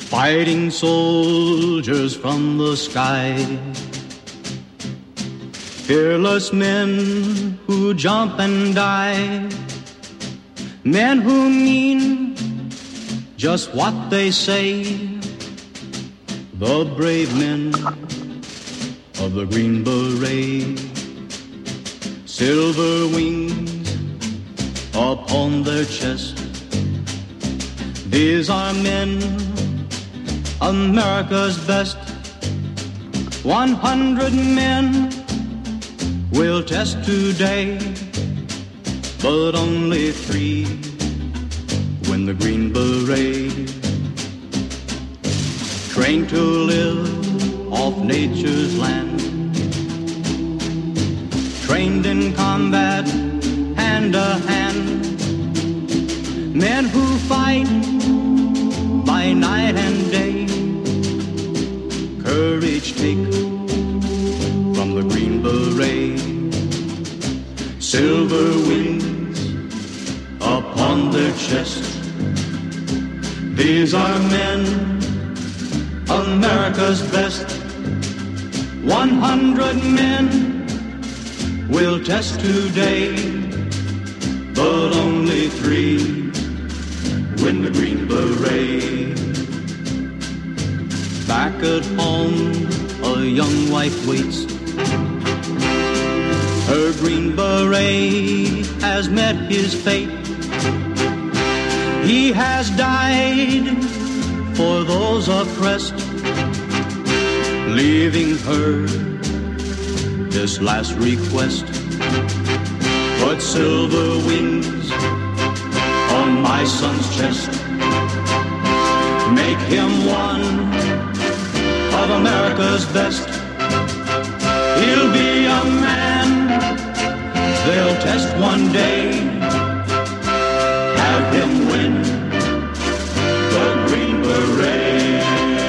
Fighting soldiers from the sky, fearless men who jump and die, men who mean just what they say, the brave men of the Green Beret, silver wings upon their chest. These are men, America's best. 100 men will test today, but only 3 win the Green Beret. Trained to live off nature's land, trained in combat hand to hand, men who fight by night and day, courage take from the Green Beret, silver wings upon their chest. These are men, America's best. 100 men will test today, but only 3 win the Green Beret. Back at home, a young wife waits. Her Green Beret has met his fate. He has died for those oppressed, leaving her this last request. Put silver wings on my son's chest. Make him one of America's best. He'll be a man they'll test one day. Have him win the Green Beret.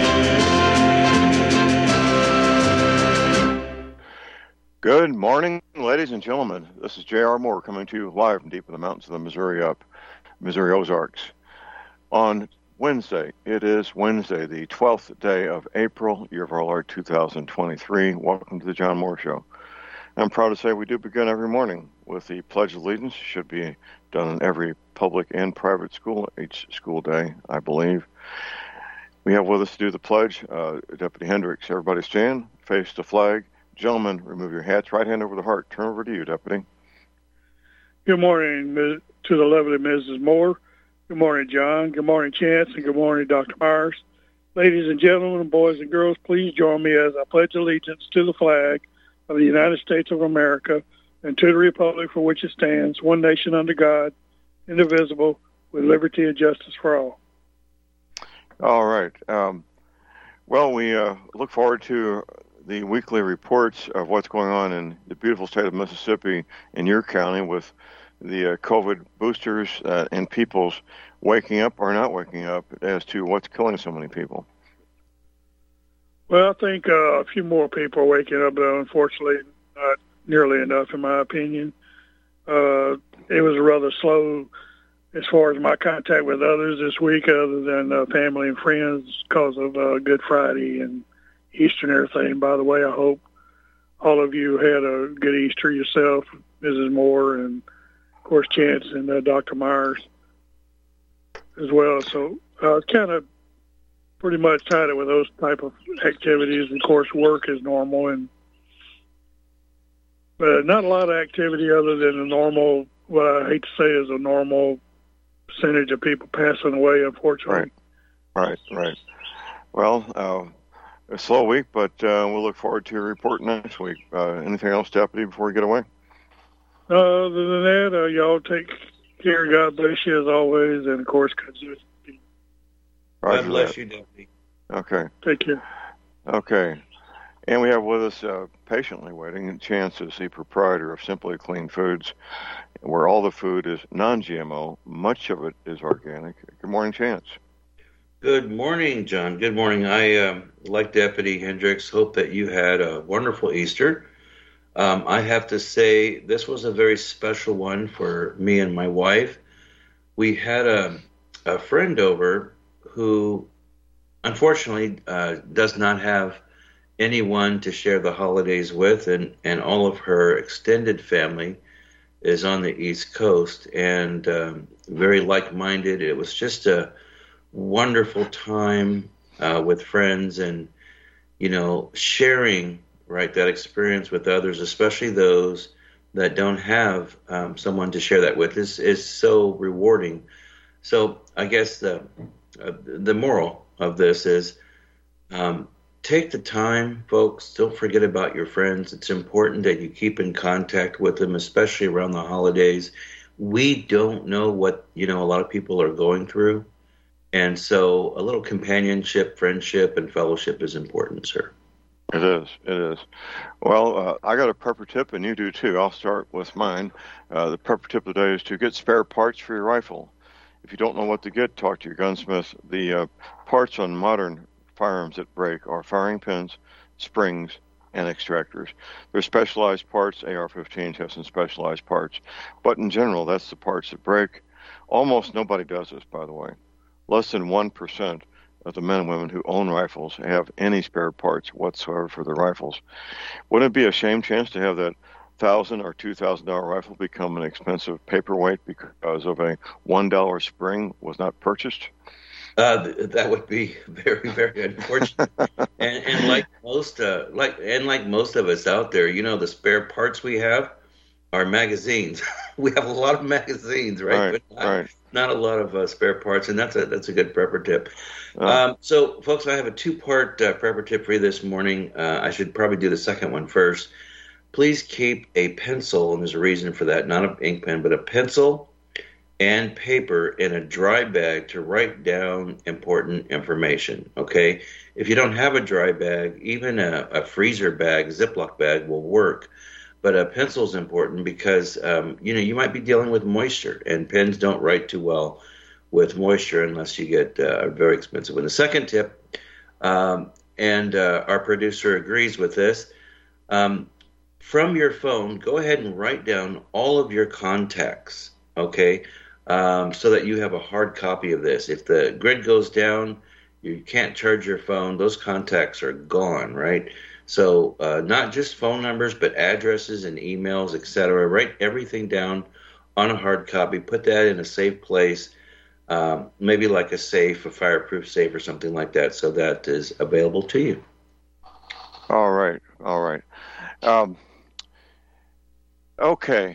Good morning, ladies and gentlemen. This is J.R. Moore coming to you live from deep in the mountains of the Missouri Ozarks. On Wednesday, it is Wednesday, the 12th day of April, year of our Lord 2023. Welcome to the John Moore Show. I'm proud to say we do begin every morning with the Pledge of Allegiance. It should be done in every public and private school each school day, I believe. We have with us to do the pledge, Deputy Hendricks. Everybody stand, face the flag. Gentlemen, remove your hats, right hand over the heart. Turn over to you, Deputy. Good morning to the lovely Mrs. Moore. Good morning, John. Good morning, Chance, and good morning, Dr. Myers. Ladies and gentlemen, boys and girls, please join me as I pledge allegiance to the flag of the United States of America and to the republic for which it stands, one nation under God, indivisible, with liberty and justice for all. All right. Well, we look forward to the weekly reports of what's going on in the beautiful state of Mississippi in your county with the COVID boosters and people's waking up or not waking up as to what's killing so many people. Well, I think a few more people are waking up, though, unfortunately, not nearly enough, in my opinion. It was rather slow as far as my contact with others this week, other than family and friends, because of Good Friday and Easter and everything. By the way, I hope all of you had a good Easter yourself, Mrs. Moore, and, of course, Chance and Dr. Myers as well. So kind of pretty much tied it with those type of activities. Of course, work is normal, but not a lot of activity other than the normal, what I hate to say is a normal percentage of people passing away, unfortunately. Right. Well, a slow week, but we'll look forward to your report next week. Anything else, Deputy, before we get away? Other than that, y'all take care. God bless you as always, and of course, consistency. God bless you, Deputy. Okay. Take care. Okay. And we have with us, patiently waiting, Chance is the proprietor of Simply Clean Foods, where all the food is non-GMO. Much of it is organic. Good morning, Chance. Good morning, John. Good morning. I, like Deputy Hendricks, hope that you had a wonderful Easter. I have to say this was a very special one for me and my wife. We had a friend over who unfortunately does not have anyone to share the holidays with, and all of her extended family is on the East Coast, and very like-minded. It was just a wonderful time with friends, and sharing that experience with others, especially those that don't have someone to share that with, is so rewarding. So I guess the moral of this is take the time, folks. Don't forget about your friends. It's important that you keep in contact with them, especially around the holidays. We don't know what a lot of people are going through, and so a little companionship, friendship, and fellowship is important, sir. It is. It is. Well, I got a prepper tip, and you do too. I'll start with mine. The prepper tip of the day is to get spare parts for your rifle. If you don't know what to get, talk to your gunsmith. The parts on modern firearms that break are firing pins, springs, and extractors. They're specialized parts. AR-15s have some specialized parts. But in general, that's the parts that break. Almost nobody does this, by the way. Less than 1% of the men and women who own rifles have any spare parts whatsoever for their rifles. Wouldn't it be a shame chance to have that $1,000 or $2,000 rifle become an expensive paperweight because of a $1 spring was not purchased? That would be very, very unfortunate. and like most of us out there, the spare parts we have are magazines. We have a lot of magazines, right? But not a lot of spare parts, and that's a good prepper tip. So, folks, I have a two-part prepper tip for you this morning. I should probably do the second one first. Please keep a pencil, and there's a reason for that, not an ink pen, but a pencil and paper in a dry bag to write down important information, okay? If you don't have a dry bag, even a freezer bag, Ziploc bag will work. But a pencil is important because, you might be dealing with moisture, and pens don't write too well with moisture unless you get a very expensive one. The second tip, and our producer agrees with this, from your phone, go ahead and write down all of your contacts, okay, so that you have a hard copy of this. If the grid goes down, you can't charge your phone, those contacts are gone, right? So not just phone numbers, but addresses and emails, etc. Write everything down on a hard copy. Put that in a safe place, maybe like a safe, a fireproof safe or something like that, so that is available to you. All right. Okay.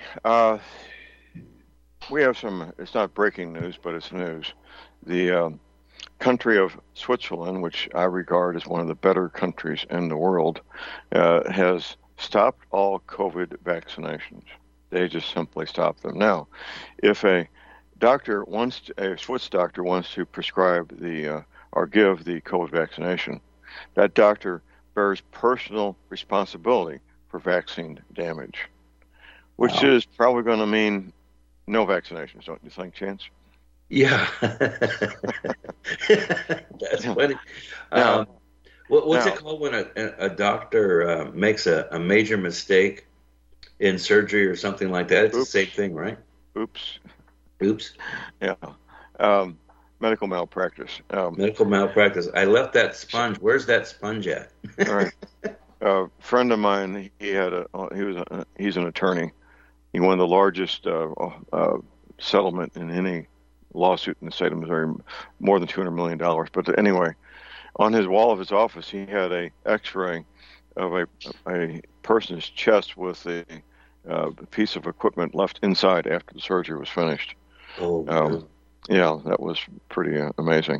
We have some, it's not breaking news, but it's news. The country of Switzerland, which I regard as one of the better countries in the world, has stopped all COVID vaccinations. They just simply stopped them. Now, if a Swiss doctor wants to prescribe or give the COVID vaccination, that doctor bears personal responsibility for vaccine damage, which is probably going to mean no vaccinations, don't you think, Chance? Yeah. That's funny. What's it called when a doctor makes a major mistake in surgery or something like that? It's the same thing, right? Oops. Yeah. Medical malpractice. Medical malpractice. I left that sponge. Where's that sponge at? All right. A friend of mine, he's an attorney. He won the largest settlement in any lawsuit in the state of Missouri, more than $200 million. But anyway, on his wall of his office, he had a X-ray of a person's chest with a piece of equipment left inside after the surgery was finished. Yeah, that was pretty amazing.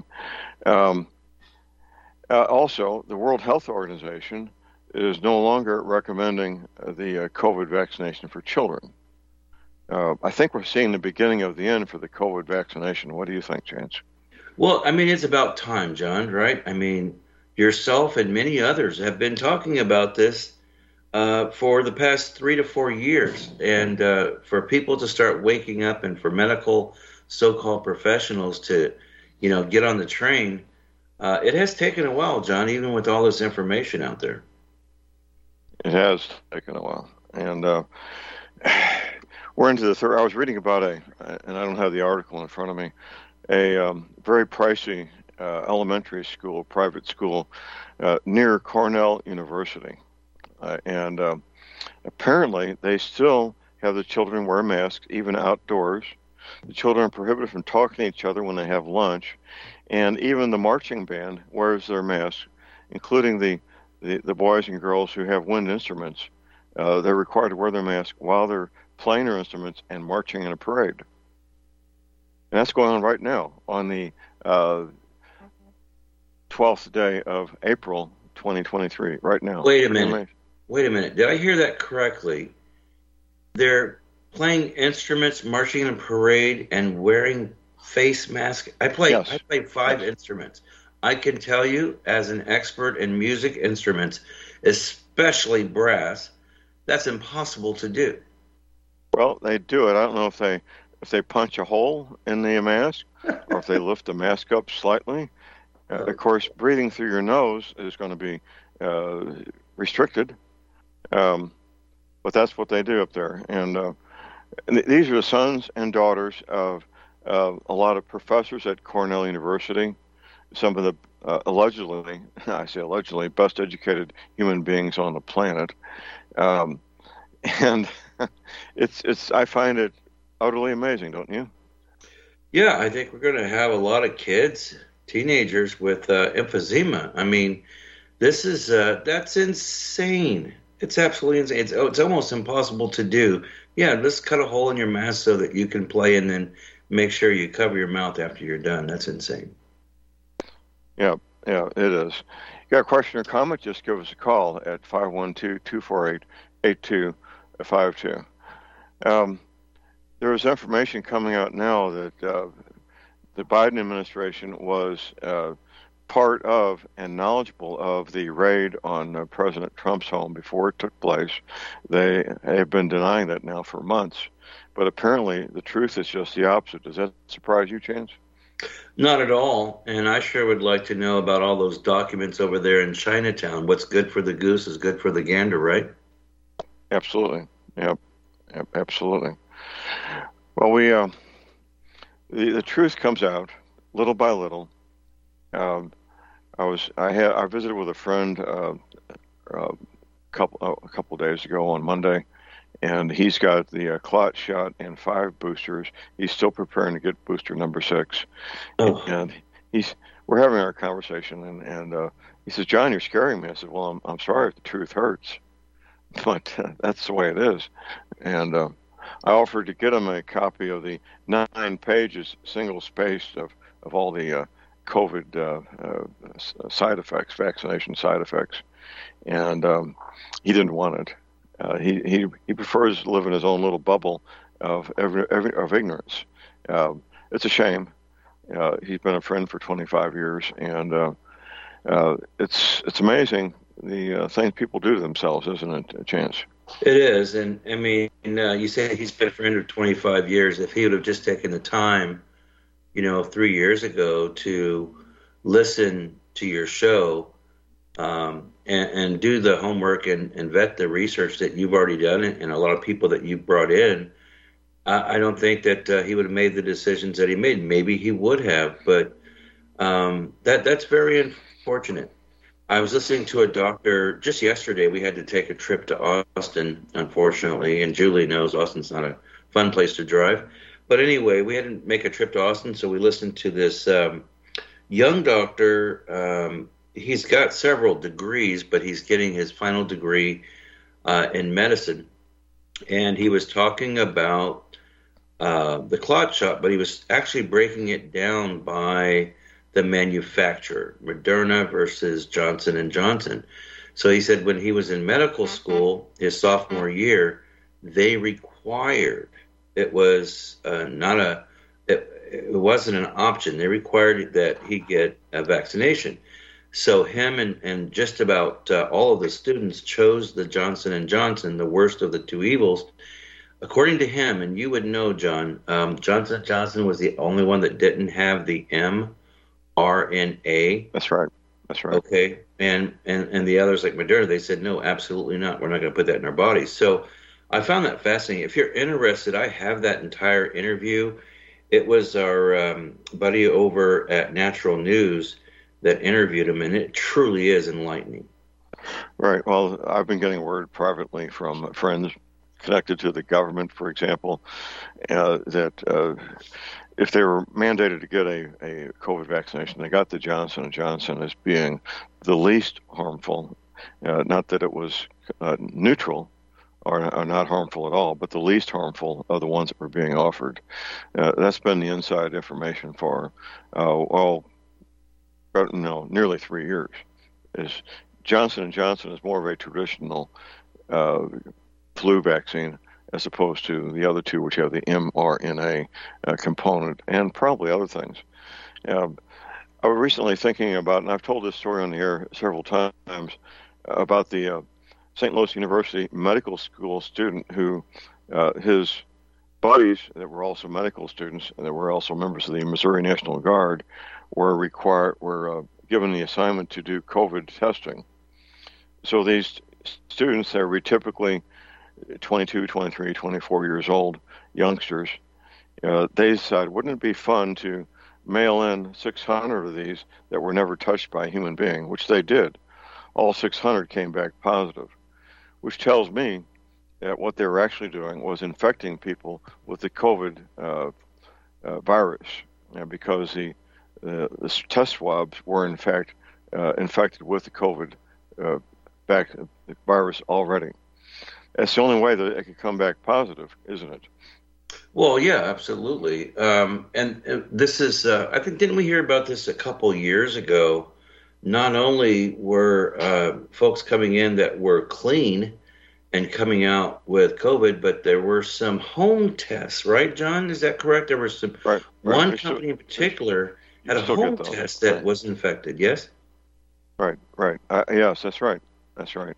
Also, the World Health Organization is no longer recommending the COVID vaccination for children. I think we're seeing the beginning of the end for the COVID vaccination. What do you think, Chance? Well, I mean, it's about time, John, right? I mean, yourself and many others have been talking about this for the past 3 to 4 years. And for people to start waking up and for medical so-called professionals to, get on the train, it has taken a while, John, even with all this information out there. It has taken a while. And we're into the third. I was reading about and I don't have the article in front of me, a very pricey elementary school, private school, near Cornell University. And apparently they still have the children wear masks, even outdoors. The children are prohibited from talking to each other when they have lunch. And even the marching band wears their masks, including the boys and girls who have wind instruments. They're required to wear their mask while they're playing their instruments and marching in a parade. And that's going on right now on the 12th day of April 2023, right now. Wait a minute. Did I hear that correctly? They're playing instruments, marching in a parade, and wearing face masks. I play 5 instruments. I can tell you, as an expert in music instruments, especially brass, that's impossible to do. Well, they do it. I don't know if they punch a hole in the mask or if they lift the mask up slightly. Of course, breathing through your nose is going to be restricted, but that's what they do up there. And these are the sons and daughters of a lot of professors at Cornell University, some of the allegedly, I say allegedly, best educated human beings on the planet. And I find it utterly amazing, don't you? Yeah, I think we're going to have a lot of kids, teenagers with emphysema. I mean, that's insane. It's absolutely insane. It's almost impossible to do. Yeah, just cut a hole in your mask so that you can play, and then make sure you cover your mouth after you're done. That's insane. Yeah, it is. You got a question or comment? Just give us a call at 512-248-8252. There is information coming out now that the Biden administration was part of and knowledgeable of the raid on President Trump's home before it took place. They have been denying that now for months. But apparently the truth is just the opposite. Does that surprise you, Chance? Not at all. And I sure would like to know about all those documents over there in Chinatown. What's good for the goose is good for the gander, right? Absolutely. Yep, absolutely. Well, the truth comes out little by little. I visited with a friend a couple days ago on Monday, and he's got the clot shot and 5 boosters. He's still preparing to get booster number 6. Oh. And we're having our conversation, and he says, "John, you're scaring me." I said, "Well, I'm sorry if the truth hurts, but that's the way it is." And I offered to get him a copy of the 9 pages, single-spaced of all the COVID side effects, vaccination side effects, and he didn't want it. He prefers to live in his own little bubble of ignorance. It's a shame. He's been a friend for 25 years, and it's amazing the things people do to themselves, isn't it, Chance? It is, and I mean, you say he's been a friend for 25 years. If he would have just taken the time, 3 years ago to listen to your show and do the homework and vet the research that you've already done and a lot of people that you've brought in, I don't think that he would have made the decisions that he made. Maybe he would have, but that's very unfortunate. I was listening to a doctor just yesterday. We had to take a trip to Austin, unfortunately, and Julie knows Austin's not a fun place to drive. But anyway, we had to make a trip to Austin, so we listened to this young doctor. He's got several degrees, but he's getting his final degree in medicine. And he was talking about the clot shot, but he was actually breaking it down by the manufacturer, Moderna versus Johnson & Johnson. So he said when he was in medical school, his sophomore year, they required, it was it wasn't an option. They required that he get a vaccination. So him and just about all of the students chose the Johnson & Johnson, the worst of the two evils. According to him, and you would know, John, Johnson & Johnson was the only one that didn't have the mRNA. That's right. Okay. And the others like Moderna, they said, no, absolutely not. We're not going to put that in our bodies. So I found that fascinating. If you're interested, I have that entire interview. It was our buddy over at Natural News that interviewed him, and it truly is enlightening. Right. Well, I've been getting word privately from friends connected to the government, for example, that if they were mandated to get a COVID vaccination, they got the Johnson & Johnson as being the least harmful. Not that it was neutral or not harmful at all, but the least harmful of the ones that were being offered. That's been the inside information for, nearly 3 years. Johnson & Johnson is more of a traditional flu vaccine as opposed to the other two, which have the mRNA component and probably other things. I was recently thinking about, and I've told this story on the air several times, about the St. Louis University medical school student who his buddies that were also medical students and that were also members of the Missouri National Guard were given the assignment to do COVID testing. So these students, they were typically 22, 23, 24 years old, youngsters. They decided, wouldn't it be fun to mail in 600 of these that were never touched by a human being, which they did. All 600 came back positive, which tells me that what they were actually doing was infecting people with the COVID virus, because the test swabs were in fact infected with the COVID virus already. That's the only way that it could come back positive, isn't it? Well, yeah, absolutely. And this is, I think, didn't we hear about this a couple years ago? Not only were folks coming in that were clean and coming out with COVID, but there were some home tests, right, John? Is that correct? There were some, one company in particular had a home test that was infected, yes? Right. Yes, that's right. That's right.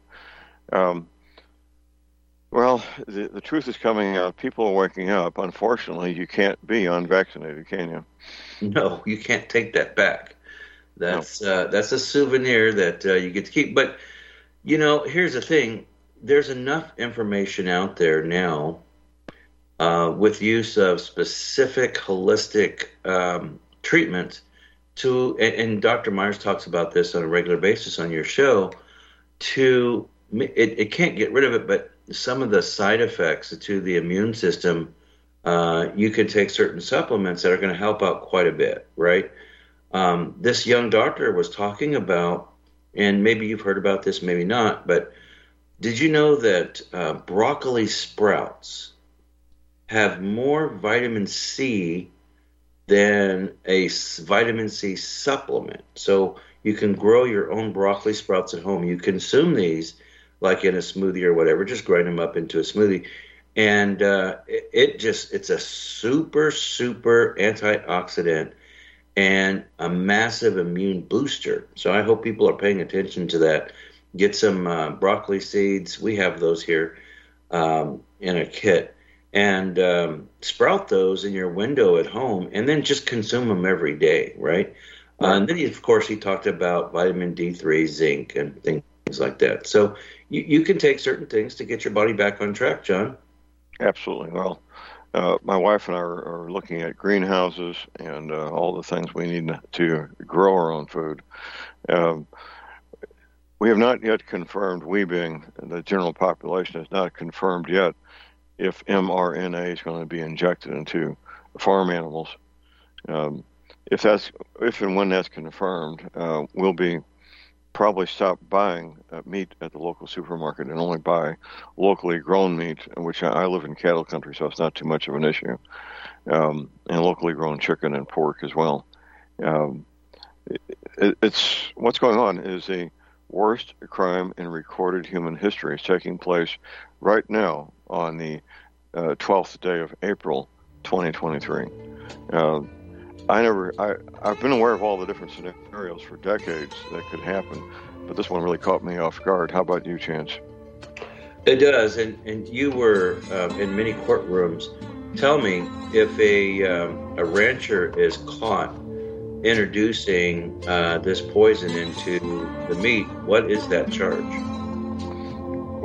Well, the truth is coming out. People are waking up. Unfortunately, you can't be unvaccinated, can you? No, you can't take that back. That's a souvenir that you get to keep. But, here's the thing. There's enough information out there now with use of specific holistic treatments and Dr. Myers talks about this on a regular basis on your show, it can't get rid of it, but some of the side effects to the immune system, you can take certain supplements that are going to help out quite a bit, right? This young doctor was talking about, and maybe you've heard about this, maybe not, but did you know that broccoli sprouts have more vitamin C than a vitamin C supplement? So you can grow your own broccoli sprouts at home. You consume these like in a smoothie or whatever, just grind them up into a smoothie. And it's a super, super antioxidant and a massive immune booster. So I hope people are paying attention to that. Get some broccoli seeds. We have those here in a kit. And sprout those in your window at home and then just consume them every day, right? And then, of course, he talked about vitamin D3, zinc, and things like that. So you can take certain things to get your body back on track, John. Absolutely. Well, my wife and I are looking at greenhouses and all the things we need to grow our own food. We have not yet confirmed, we being the general population, has not confirmed yet if mRNA is going to be injected into farm animals. If and when that's confirmed, we'll be probably stop buying meat at the local supermarket and only buy locally grown meat, which I live in cattle country, so it's not too much of an issue, and locally grown chicken and pork as well. It's what's going on is the worst crime in recorded human history is taking place right now on the 12th day of April, 2023. I've been aware of all the different scenarios for decades that could happen, but this one really caught me off guard. How about you, Chance? It does, and you were in many courtrooms. Tell me, if a rancher is caught introducing this poison into the meat, what is that charge?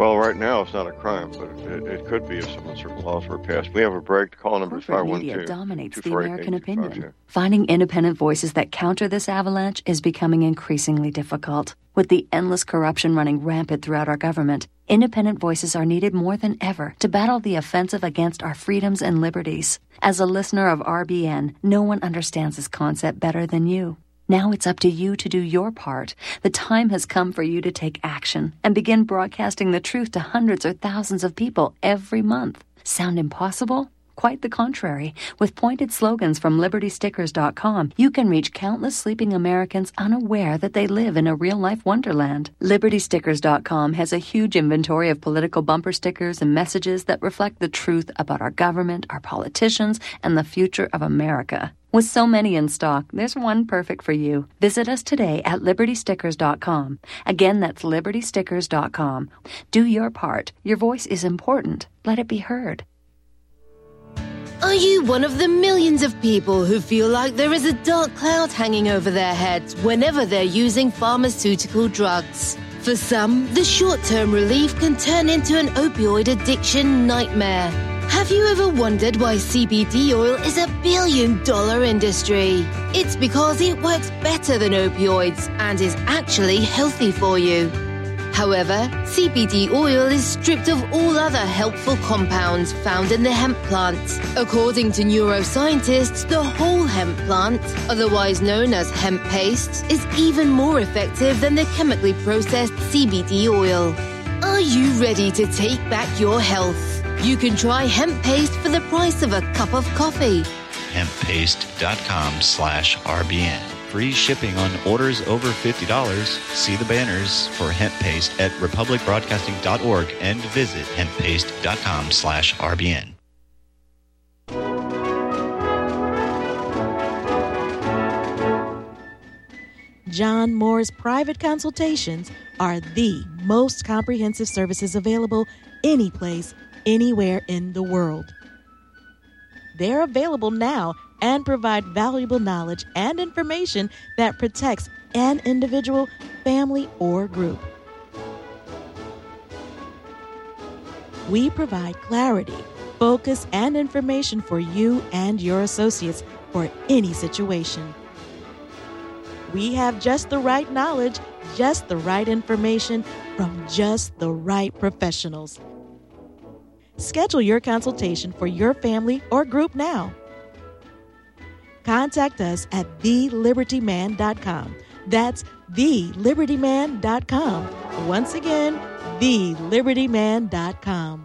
Well, right now it's not a crime, but it could be if some certain laws were passed. We have a break. Call number is Corporate media 512 dominates the 248 American opinion. 8252. Finding independent voices that counter this avalanche is becoming increasingly difficult. With the endless corruption running rampant throughout our government, independent voices are needed more than ever to battle the offensive against our freedoms and liberties. As a listener of RBN, no one understands this concept better than you. Now it's up to you to do your part. The time has come for you to take action and begin broadcasting the truth to hundreds or thousands of people every month. Sound impossible? Quite the contrary. With pointed slogans from LibertyStickers.com, you can reach countless sleeping Americans unaware that they live in a real-life wonderland. LibertyStickers.com has a huge inventory of political bumper stickers and messages that reflect the truth about our government, our politicians, and the future of America. With so many in stock, there's one perfect for you. Visit us today at LibertyStickers.com. Again, that's LibertyStickers.com. Do your part. Your voice is important. Let it be heard. Are you one of the millions of people who feel like there is a dark cloud hanging over their heads whenever they're using pharmaceutical drugs? For some, the short-term relief can turn into an opioid addiction nightmare. Have you ever wondered why CBD oil is a billion-dollar industry? It's because it works better than opioids and is actually healthy for you. However, CBD oil is stripped of all other helpful compounds found in the hemp plant. According to neuroscientists, the whole hemp plant, otherwise known as hemp paste, is even more effective than the chemically processed CBD oil. Are you ready to take back your health? You can try hemp paste for the price of a cup of coffee. Hemppaste.com/RBN. Free shipping on orders over $50. See the banners for hemp paste at republicbroadcasting.org and visit hemppaste.com/RBN. John Moore's private consultations are the most comprehensive services available anyplace, anywhere in the world. They're available now and provide valuable knowledge and information that protects an individual, family, or group. We provide clarity, focus, and information for you and your associates for any situation. We have just the right knowledge, just the right information from just the right professionals. Schedule your consultation for your family or group now. Contact us at thelibertyman.com. That's thelibertyman.com. Once again, thelibertyman.com.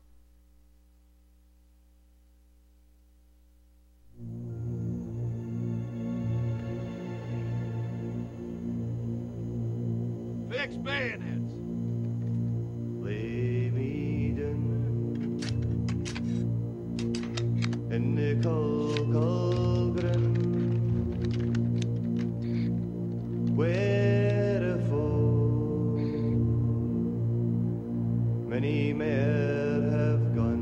Fix bayonets. Lay me down in the cold, cold ground, wherefore many men have gone.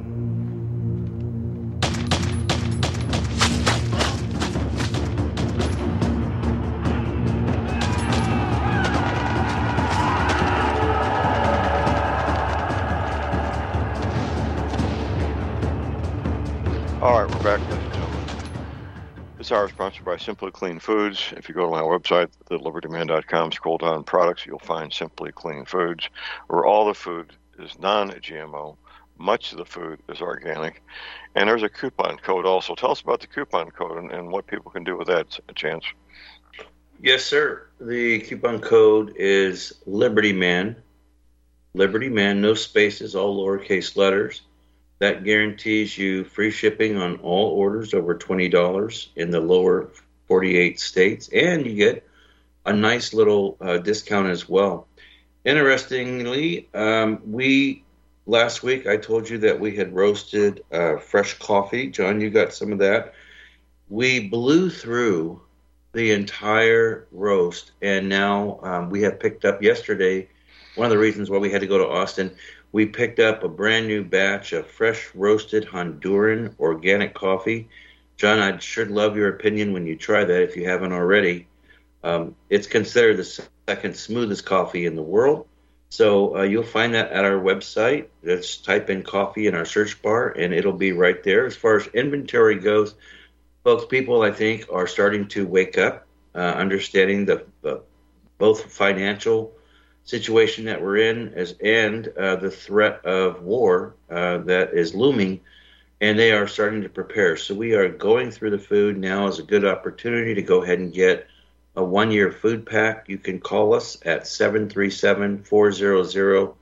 All right, we're back, ladies and gentlemen. This hour is sponsored by Simply Clean Foods. If you go to my website, thelibertyman.com, scroll down products, you'll find Simply Clean Foods, where all the food is non-GMO. Much of the food is organic. And there's a coupon code also. Tell us about the coupon code and what people can do with that, Chance. Yes, sir. The coupon code is LibertyMan. LibertyMan, no spaces, all lowercase letters. That guarantees you free shipping on all orders over $20 in the lower 48 states, and you get a nice little discount as well. Interestingly, last week I told you that we had roasted fresh coffee. John, you got some of that. We blew through the entire roast, and now we have picked up yesterday. One of the reasons why we had to go to Austin, we picked up a brand new batch of fresh roasted Honduran organic coffee. John, I'd sure love your opinion when you try that if you haven't already. It's considered the second smoothest coffee in the world. So you'll find that at our website. Just type in coffee in our search bar, and it'll be right there. As far as inventory goes, folks, people, I think, are starting to wake up, understanding the both financial situation that we're in and the threat of war that is looming, and they are starting to prepare. So we are going through the food. Now is a good opportunity to go ahead and get a 1-year food pack. You can call us at 737-400-2066,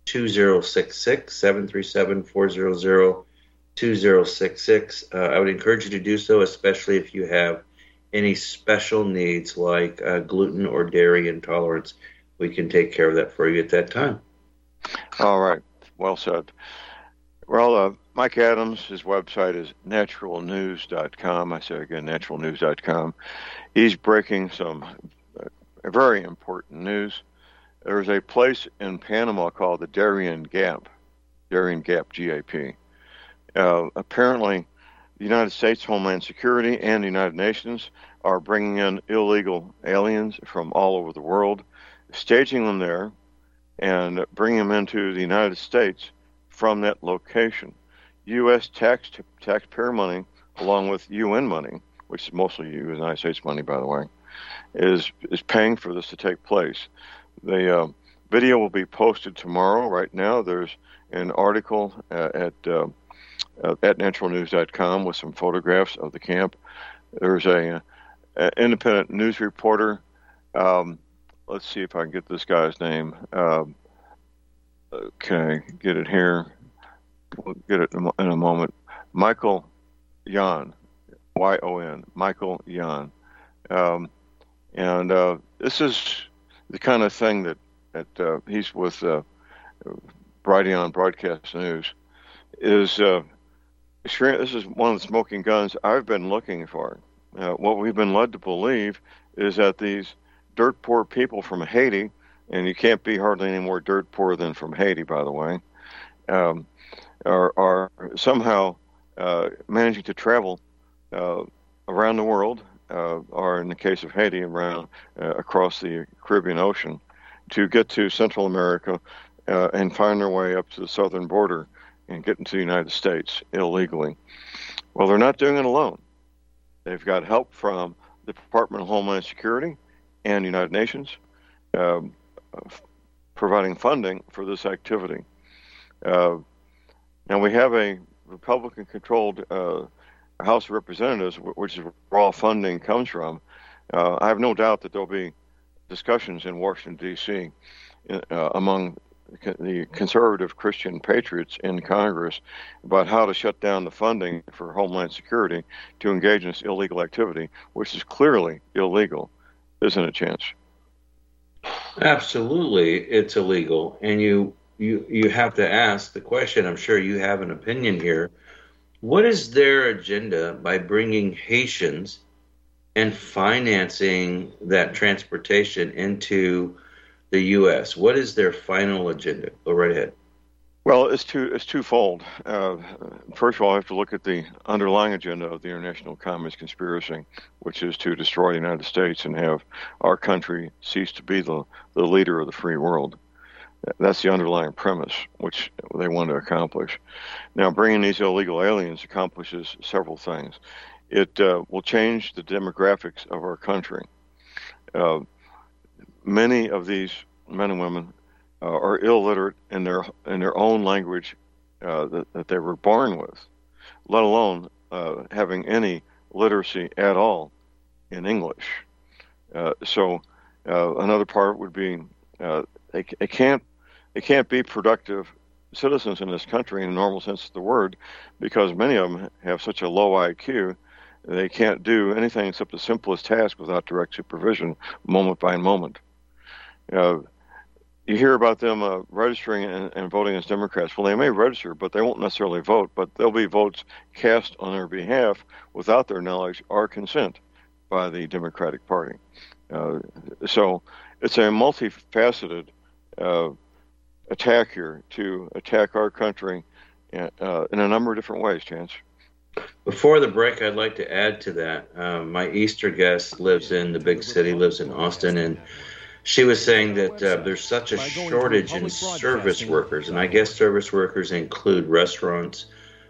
737-400-2066. I would encourage you to do so, especially if you have any special needs like gluten or dairy intolerance. We can take care of that for you at that time. All right. Well said. Well, Mike Adams, his website is naturalnews.com. I say again, naturalnews.com. He's breaking some very important news. There's a place in Panama called the Darien Gap, GAP. Apparently, the United States Homeland Security and the United Nations are bringing in illegal aliens from all over the world, staging them there, and bringing them into the United States from that location. U.S. taxpayer money, along with UN money, which is mostly United States money, by the way, is paying for this to take place. The video will be posted tomorrow. Right now, there's an article at naturalnews.com with some photographs of the camp. There's an independent news reporter. Let's see if I can get this guy's name. Okay, get it here. We'll get it in a moment. Michael Yon, Y-O-N, Michael Yon. And this is the kind of thing that he's with Brighteon Broadcast News. This is one of the smoking guns I've been looking for. What we've been led to believe is that these dirt poor people from Haiti, and you can't be hardly any more dirt poor than from Haiti, by the way, are somehow managing to travel around the world, or in the case of Haiti, around across the Caribbean Ocean, to get to Central America and find their way up to the southern border and get into the United States illegally. Well, they're not doing it alone. They've got help from the Department of Homeland Security and the United Nations providing funding for this activity. Now, we have a Republican-controlled House of Representatives, which is where all funding comes from. I have no doubt that there'll be discussions in Washington, D.C. Among the conservative Christian patriots in Congress about how to shut down the funding for Homeland Security to engage in this illegal activity, which is clearly illegal. Isn't it, Chance? Absolutely, it's illegal. And you have to ask the question, I'm sure you have an opinion here, what is their agenda by bringing Haitians and financing that transportation into the U.S.? What is their final agenda? Go right ahead. Well, it's twofold. First of all, I have to look at the underlying agenda of the international communist conspiracy, which is to destroy the United States and have our country cease to be the leader of the free world. That's the underlying premise, which they want to accomplish. Now, bringing these illegal aliens accomplishes several things. It will change the demographics of our country. Many of these men and women are illiterate in their own language that they were born with, let alone having any literacy at all in English. So another part would be they can't be productive citizens in this country in the normal sense of the word, because many of them have such a low IQ they can't do anything except the simplest task without direct supervision, moment by moment. You hear about them registering and voting as Democrats. Well, they may register, but they won't necessarily vote. But there'll be votes cast on their behalf without their knowledge or consent by the Democratic Party. So it's a multifaceted attack here to attack our country in a number of different ways, Chance. Before the break, I'd like to add to that. My Easter guest lives in the big city, lives in Austin, and She was saying that there's such a shortage in service workers, and I guess service workers include restaurants,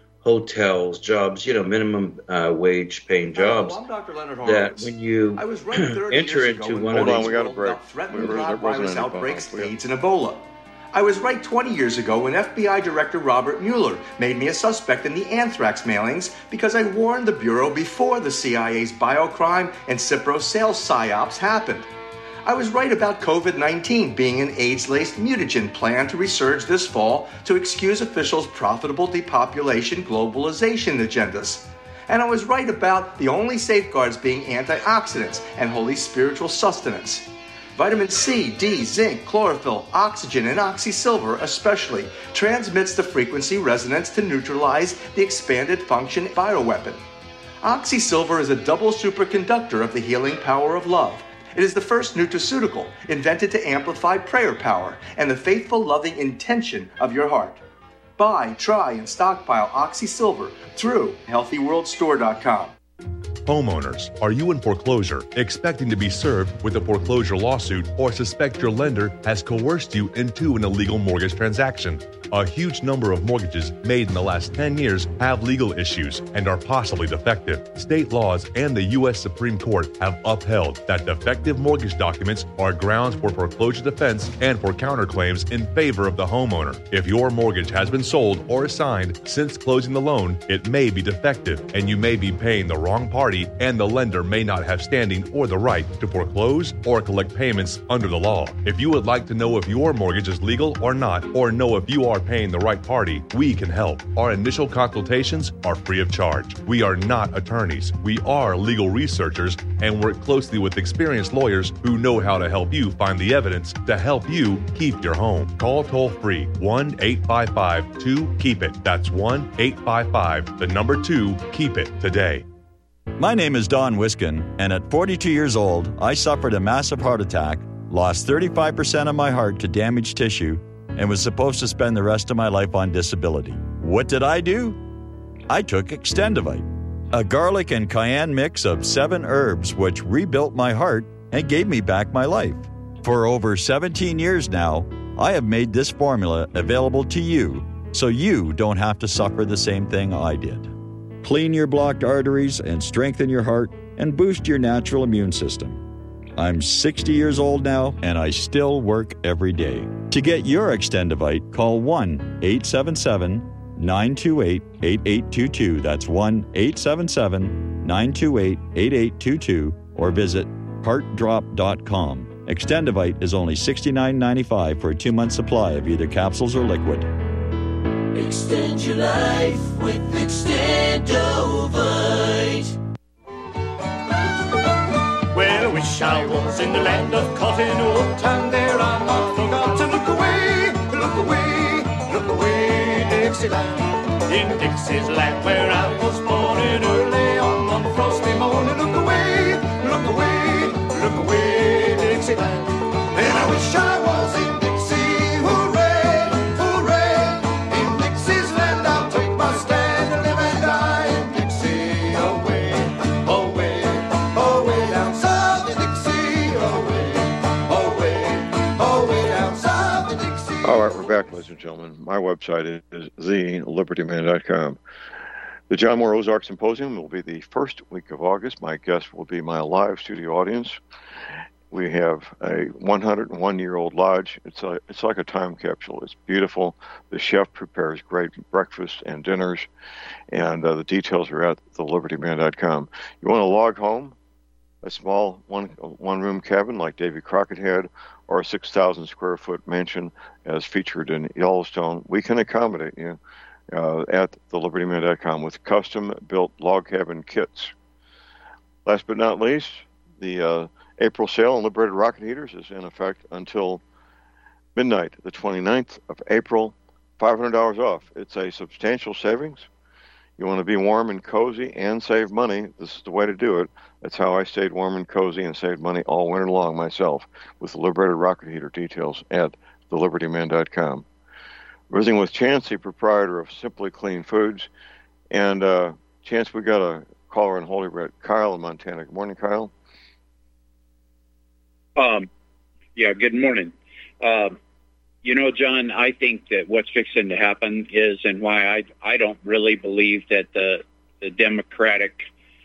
hotels, jobs, minimum wage paying jobs, I'm Dr. Leonard that Horowitz. when you I was right 30 enter years ago into when one the of Hold on, these, we got a break. threatened There wasn't virus any outbreaks, pause. AIDS, and Ebola. I was right 20 years ago when FBI Director Robert Mueller made me a suspect in the anthrax mailings because I warned the Bureau before the CIA's biocrime and Cipro sales psyops happened. I was right about COVID-19 being an AIDS-laced mutagen planned to resurge this fall to excuse officials' profitable depopulation globalization agendas. And I was right about the only safeguards being antioxidants and holy spiritual sustenance. Vitamin C, D, zinc, chlorophyll, oxygen, and oxysilver especially transmits the frequency resonance to neutralize the expanded function bioweapon. Oxysilver is a double superconductor of the healing power of love. It is the first nutraceutical invented to amplify prayer power and the faithful, loving intention of your heart. Buy, try, and stockpile Oxysilver through HealthyWorldStore.com. Homeowners, are you in foreclosure, expecting to be served with a foreclosure lawsuit, or suspect your lender has coerced you into an illegal mortgage transaction? A huge number of mortgages made in the last 10 years have legal issues and are possibly defective. State laws and the U.S. Supreme Court have upheld that defective mortgage documents are grounds for foreclosure defense and for counterclaims in favor of the homeowner. If your mortgage has been sold or assigned since closing the loan, it may be defective and you may be paying the wrong party, and the lender may not have standing or the right to foreclose or collect payments under the law. If you would like to know if your mortgage is legal or not, or know if you are paying the right party, we can help. Our initial consultations are free of charge. We are not attorneys. We are legal researchers and work closely with experienced lawyers who know how to help you find the evidence to help you keep your home. Call toll-free 1-855-2-KEEP-IT. That's 1-855-2-KEEP-IT today. My name is Don Wiskin, and at 42 years old, I suffered a massive heart attack, lost 35% of my heart to damaged tissue, and was supposed to spend the rest of my life on disability. What did I do? I took Extendivite, a garlic and cayenne mix of 7 herbs which rebuilt my heart and gave me back my life. For over 17 years now, I have made this formula available to you so you don't have to suffer the same thing I did. Clean your blocked arteries and strengthen your heart and boost your natural immune system. I'm 60 years old now, and I still work every day. To get your Extendivite, call 1-877-928-8822. That's 1-877-928-8822, or visit heartdrop.com. Extendivite is only $69.95 for a 2-month supply of either capsules or liquid. Extend your life with Extendovite. Well, I wish I was in the land of cotton wool, and there I'm not forgotten. Look away, look away, look away, Dixieland. In Dixie's land where I was born in early on one frosty morning. Look away, look away, look away, Dixieland. And I wish I was in Dixie, hooray, hooray. In Dixie's land I'll take my stand and live and die in Dixie. Away, away, away down south in Dixie. Away, away, away down south in Dixie. All right, we're back, ladies and gentlemen. My website is thelibertyman.com. The John Moore Ozark Symposium will be the first week of August. My guest will be my live studio audience. We have a 101-year-old lodge. It's like a time capsule. It's beautiful. The chef prepares great breakfasts and dinners, and the details are at thelibertyman.com. You want to log home, a small one-room cabin like Davy Crockett had, or a 6,000 square foot mansion as featured in Yellowstone, we can accommodate you at thelibertyman.com with custom-built log cabin kits. Last but not least, the April sale on Liberated rocket heaters is in effect until midnight, the 29th of April, $500 off. It's a substantial savings. You want to be warm and cozy and save money, this is the way to do it. That's how I stayed warm and cozy and saved money all winter long myself with the Liberated rocket heater. Details at thelibertyman.com. Visiting with Chance, the proprietor of Simply Clean Foods. And Chance, we got a caller in Holy Red, Kyle in Montana. Good morning, Kyle. Yeah, good morning. John, I think that what's fixing to happen is, and why I don't really believe that the Democratic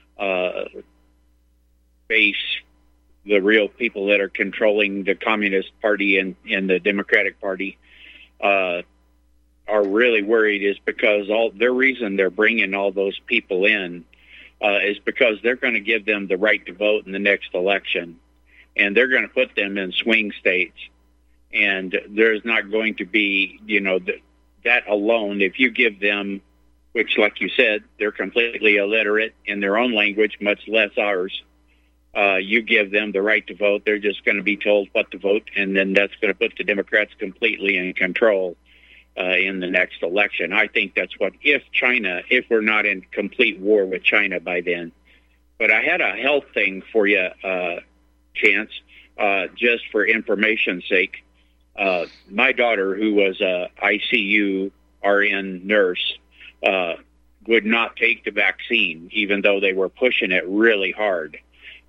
base, the real people that are controlling the Communist Party and the Democratic Party, are really worried is because their reason they're bringing all those people in is because they're going to give them the right to vote in the next election. And they're going to put them in swing states. And there's not going to be, that alone, if you give them, which, like you said, they're completely illiterate in their own language, much less ours. You give them the right to vote, they're just going to be told what to vote, and then that's going to put the Democrats completely in control in the next election. I think that's if we're not in complete war with China by then. But I had a health thing for you, Chance, just for information's sake. My daughter, who was a ICU RN nurse, would not take the vaccine, even though they were pushing it really hard.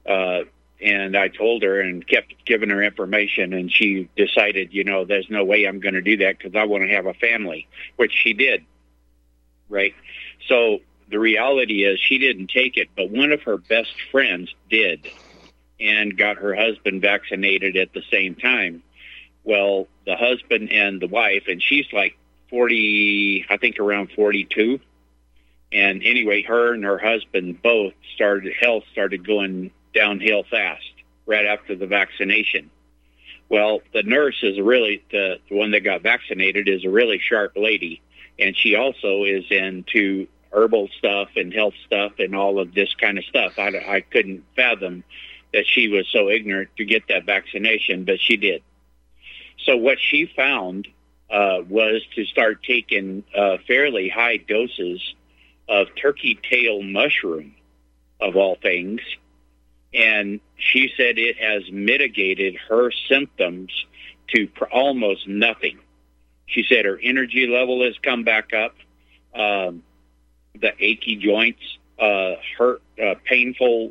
And I told her and kept giving her information, and she decided, there's no way I'm going to do that because I want to have a family, which she did, right? So the reality is she didn't take it, but one of her best friends did and got her husband vaccinated at the same time. Well, the husband and the wife, and she's like 40, I think around 42. And anyway, her and her husband both started going downhill fast right after the vaccination. Well, the nurse is really, the one that got vaccinated is a really sharp lady. And she also is into herbal stuff and health stuff and all of this kind of stuff. I couldn't fathom that she was so ignorant to get that vaccination, but she did. So what she found was to start taking fairly high doses of turkey tail mushroom, of all things. And she said it has mitigated her symptoms to almost nothing. She said her energy level has come back up. The achy joints, painful,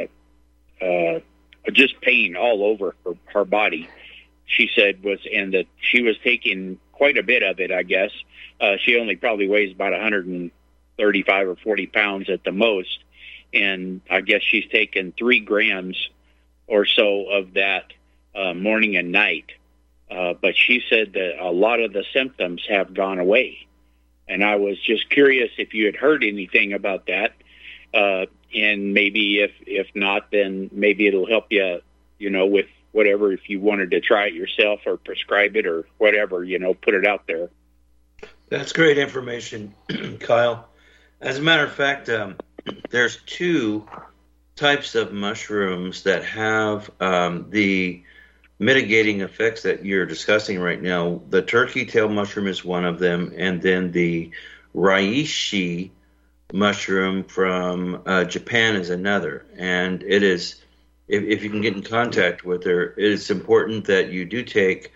just pain all over her body. She said and that she was taking quite a bit of it, I guess. She only probably weighs about 135 or 40 pounds at the most. And I guess she's taken 3 grams or so of that morning and night. But she said that a lot of the symptoms have gone away. And I was just curious if you had heard anything about that. And maybe if not, then maybe it'll help you, with whatever, if you wanted to try it yourself or prescribe it or whatever, put it out there. That's great information, Kyle. As a matter of fact, there's 2 types of mushrooms that have the mitigating effects that you're discussing right now. The turkey tail mushroom is one of them, and then the reishi mushroom from Japan is another. And it is, if you can get in contact with her, it's important that you do take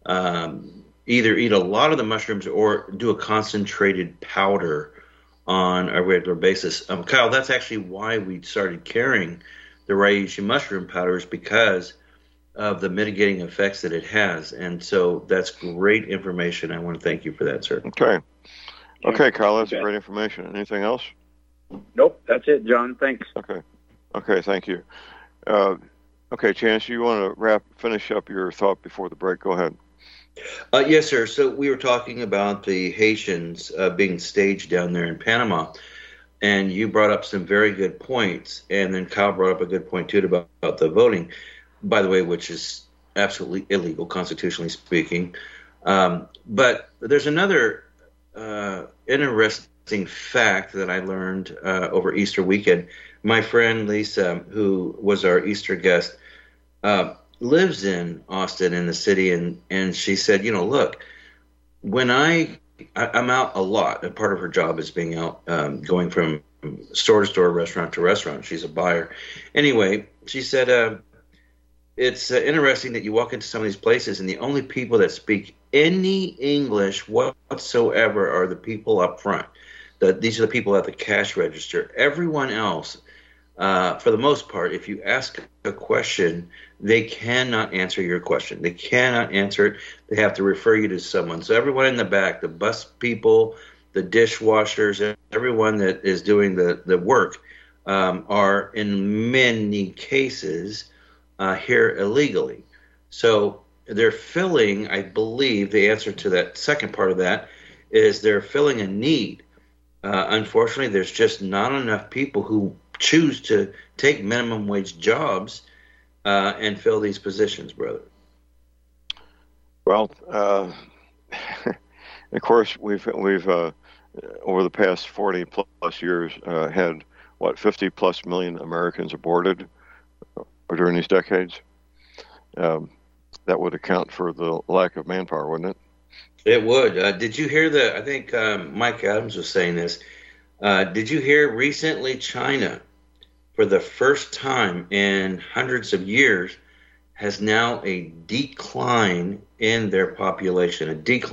either eat a lot of the mushrooms or do a concentrated powder on a regular basis. Kyle, that's actually why we started carrying the reishi mushroom powders, because of the mitigating effects that it has. And so that's great information. I want to thank you for that, sir. Okay, Kyle, that's great information. Anything else? Nope, that's it, John. Thanks. Okay, thank you. Okay, Chance, you want to finish up your thought before the break? Go ahead. Yes, sir. So we were talking about the Haitians being staged down there in Panama, and you brought up some very good points, and then Kyle brought up a good point, too, about the voting, by the way, which is absolutely illegal, constitutionally speaking. But there's another interesting fact that I learned over Easter weekend. My friend Lisa, who was our Easter guest, lives in Austin, in the city, and she said, look, when I'm out a lot, and part of her job is being out, going from store to store, restaurant to restaurant. She's a buyer. Anyway, she said, it's interesting that you walk into some of these places and the only people that speak any English whatsoever are the people up front. These are the people at the cash register. Everyone else for the most part, if you ask a question, they cannot answer your question. They cannot answer it. They have to refer you to someone. So everyone in the back, the bus people, the dishwashers, everyone that is doing the work are in many cases here illegally. So they're filling, I believe, the answer to that second part of that is they're filling a need. Unfortunately, there's just not enough people who choose to take minimum wage jobs and fill these positions, brother. Well, of course, we've over the past 40 plus years had 50 plus million Americans aborted during these decades. That would account for the lack of manpower, wouldn't it? It would. Did you hear I think Mike Adams was saying this. Did you hear recently China, for the first time in hundreds of years, has now a decline in their population,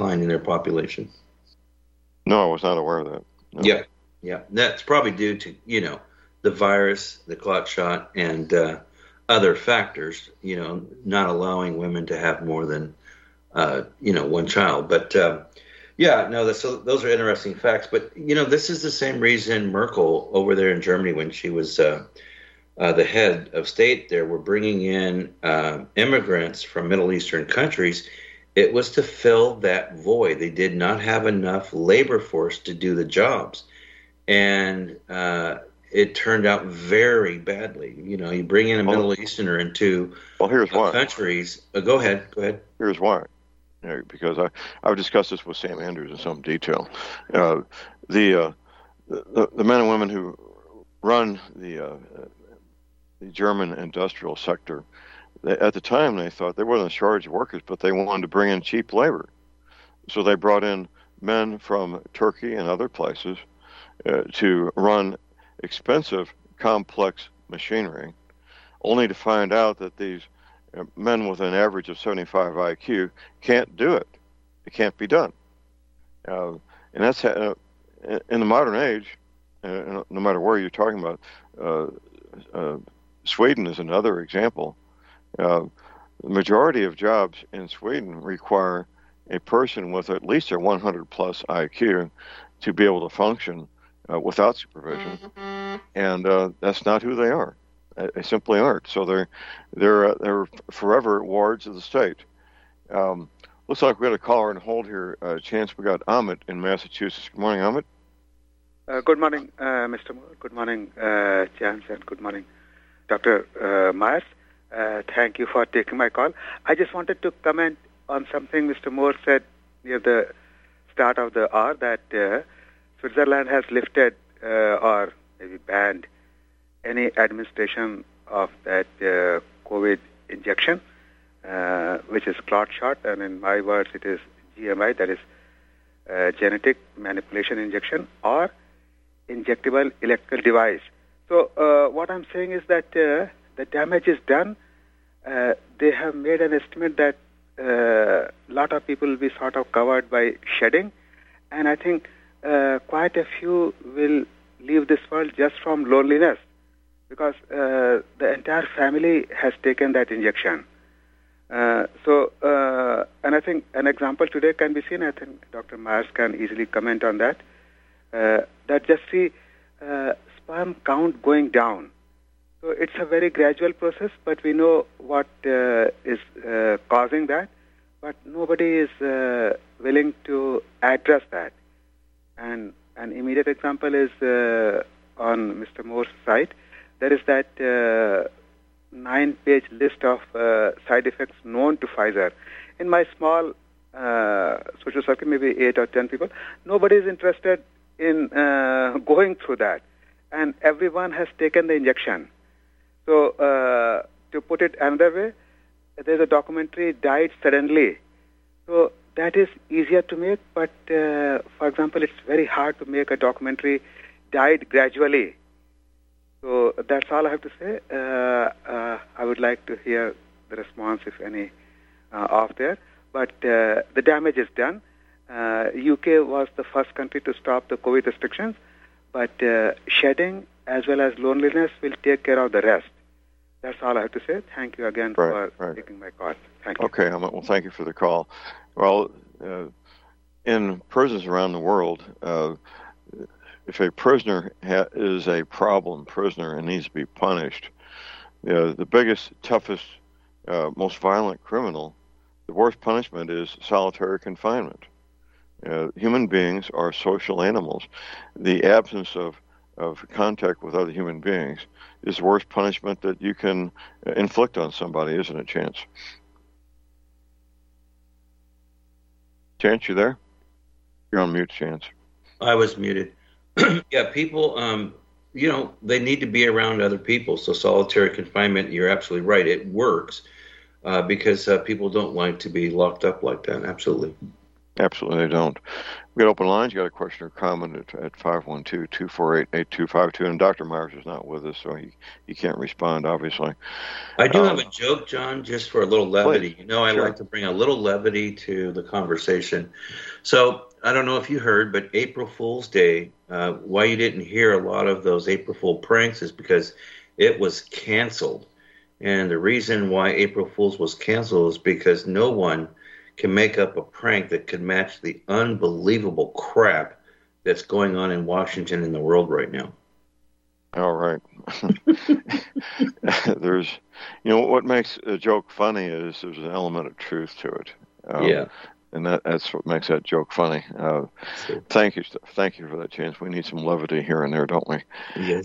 No, I was not aware of that. No. Yeah. That's probably due to, the virus, the clot shot, and other factors, not allowing women to have more than, one child. But, those are interesting facts. But, this is the same reason Merkel over there in Germany, when she was the head of state there, were bringing in immigrants from Middle Eastern countries. It was to fill that void. They did not have enough labor force to do the jobs. And it turned out very badly. You bring in a Middle Easterner into countries. Go ahead. Here's why. Because I've discussed this with Sam Andrews in some detail. The men and women who run the German industrial sector, at the time they thought they weren't in charge of workers, but they wanted to bring in cheap labor. So they brought in men from Turkey and other places to run expensive, complex machinery, only to find out that these men with an average of 75 IQ can't do it. It can't be done. And that's in the modern age, no matter where you're talking about. Sweden is another example. The majority of jobs in Sweden require a person with at least a 100 plus IQ to be able to function without supervision, and that's not who they are. They simply aren't. So they're forever wards of the state. Looks like we got a caller on hold here. Chance, we got Amit in Massachusetts. Good morning, Amit. Good morning, Mr. Moore. Good morning, Chance, and good morning, Dr. Myers. Thank you for taking my call. I just wanted to comment on something Mr. Moore said near the start of the hour, that Switzerland has lifted or maybe banned any administration of that COVID injection, which is clot shot, and in my words it is GMI, that is genetic manipulation injection, or injectable electrical device. So what I'm saying is that the damage is done. They have made an estimate that a lot of people will be sort of covered by shedding, and I think quite a few will leave this world just from loneliness, because the entire family has taken that injection. And I think an example today can be seen. I think Dr. Myers can easily comment on that. That just see sperm count going down. So it's a very gradual process, but we know what is causing that, but nobody is willing to address that. And an immediate example is on Mr. Moore's site. There is that 9-page list of side effects known to Pfizer. In my small social circle, maybe 8 or 10 people, nobody is interested in going through that. And everyone has taken the injection. So to put it another way, there's a documentary, Died Suddenly. So that is easier to make, but for example, it's very hard to make a documentary, Died Gradually. So that's all I have to say. I would like to hear the response, if any, off there. But the damage is done. UK was the first country to stop the COVID restrictions, but shedding as well as loneliness will take care of the rest. That's all I have to say. Thank you again for taking my call. Thank you. Okay, well, thank you for the call. Well, in prisons around the world, if a prisoner is a problem prisoner and needs to be punished, the biggest, toughest, most violent criminal, the worst punishment is solitary confinement. Human beings are social animals. The absence of contact with other human beings is the worst punishment that you can inflict on somebody, isn't it, Chance? Chance, you there? You're on mute, Chance. I was muted. Yeah, people, they need to be around other people. So solitary confinement, you're absolutely right. It works because people don't like to be locked up like that. Absolutely. Absolutely, they don't. We got open lines. You got a question or comment at 512-248-8252. And Dr. Myers is not with us, so he can't respond, obviously. I do have a joke, John, just for a little levity. Please. I like to bring a little levity to the conversation. So I don't know if you heard, but April Fool's Day, why you didn't hear a lot of those April Fool pranks is because it was canceled. And the reason why April Fool's was canceled is because no one can make up a prank that could match the unbelievable crap that's going on in Washington and the world right now. All right. There's, what makes a joke funny is there's an element of truth to it. Yeah. And that's what makes that joke funny. Thank you for that, Chance. We need some levity here and there, don't we? Yes.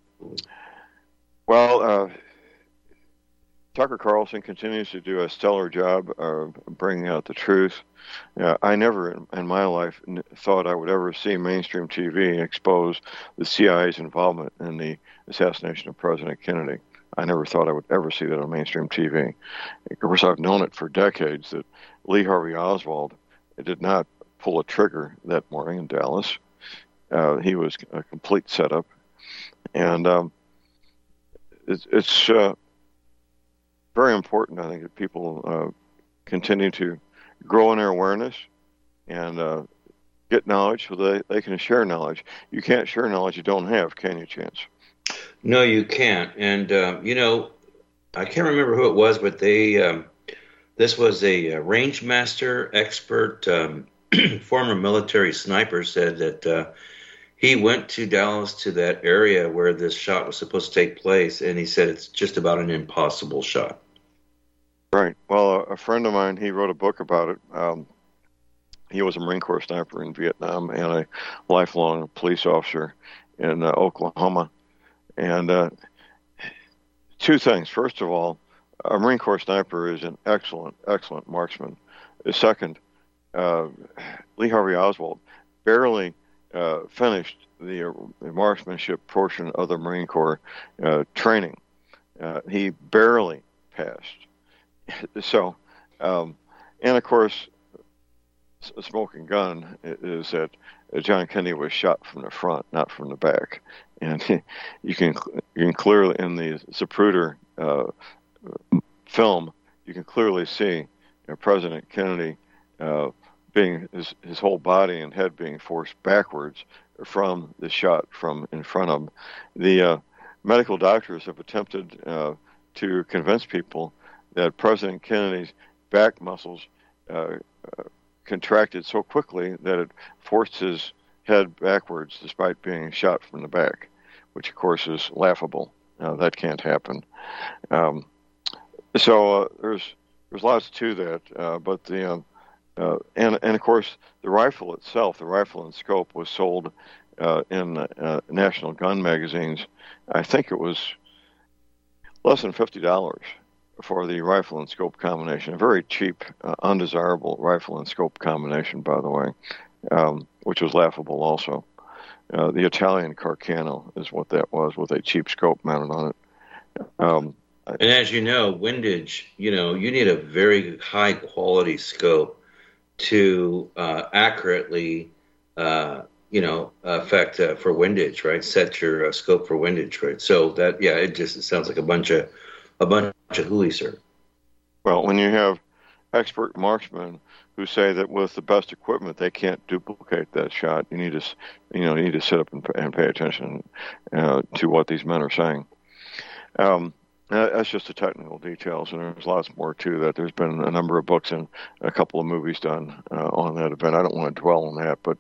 Tucker Carlson continues to do a stellar job bringing out the truth. I never in my life thought I would ever see mainstream TV expose the CIA's involvement in the assassination of President Kennedy. I never thought I would ever see that on mainstream TV. Of course, I've known it for decades that Lee Harvey Oswald did not pull a trigger that morning in Dallas. He was a complete setup. And it's very important, I think, that people continue to grow in their awareness and get knowledge so they can share knowledge. You can't share knowledge you don't have, can you, Chance? No, you can't. And, I can't remember who it was, but this was a range master expert, former military sniper, said that he went to Dallas, to that area where this shot was supposed to take place, and he said it's just about an impossible shot. Right. Well, a friend of mine, he wrote a book about it. He was a Marine Corps sniper in Vietnam and a lifelong police officer in Oklahoma. And two things. First of all, a Marine Corps sniper is an excellent, excellent marksman. Second, Lee Harvey Oswald barely finished the marksmanship portion of the Marine Corps training. He barely passed. So, and of course, a smoking gun is that John Kennedy was shot from the front, not from the back. And you can clearly, in the Zapruder film, you can clearly see President Kennedy being his whole body and head being forced backwards from the shot from in front of him. The medical doctors have attempted to convince people that President Kennedy's back muscles contracted so quickly that it forced his head backwards despite being shot from the back, which of course is laughable. That can't happen. So there's lots to that, but the and of course the rifle itself, the rifle and scope, was sold in National Gun magazines. I think it was less than $50 for the rifle and scope combination. A very cheap, undesirable rifle and scope combination, by the way, which was laughable also. The Italian Carcano is what that was, with a cheap scope mounted on it. And as you know, windage, you need a very high quality scope to accurately, affect for windage, right? Set your scope for windage, right? So that, it sounds like a bunch of hooey, sir. Well, when you have expert marksmen who say that with the best equipment they can't duplicate that shot. You need to sit up and pay attention to what these men are saying. That's just the technical details, and there's lots more to that. There's been a number of books and a couple of movies done on that event. I don't want to dwell on that, but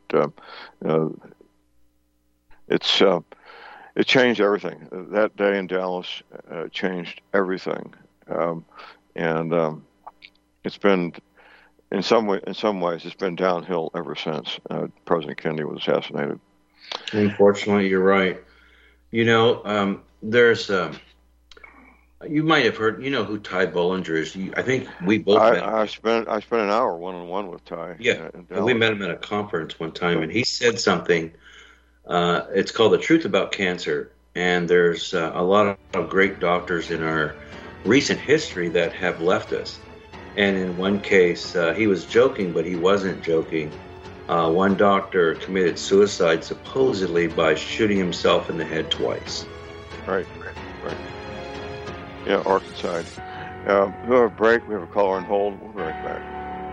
it changed everything. That day in Dallas changed everything, and it's been in some ways it's been downhill ever since President Kennedy was assassinated. Unfortunately, you're right. There's you might have heard. You know who Ty Bollinger is. I think we both met him. I spent an hour one-on-one with Ty. Yeah, we met him at a conference one time, and he said something. It's called The Truth About Cancer, and there's a lot of great doctors in our recent history that have left us. And in one case, he was joking, but he wasn't joking. One doctor committed suicide supposedly by shooting himself in the head twice. Right. Yeah, Arkansas. We'll have a break. We have a caller on hold. We'll be right back.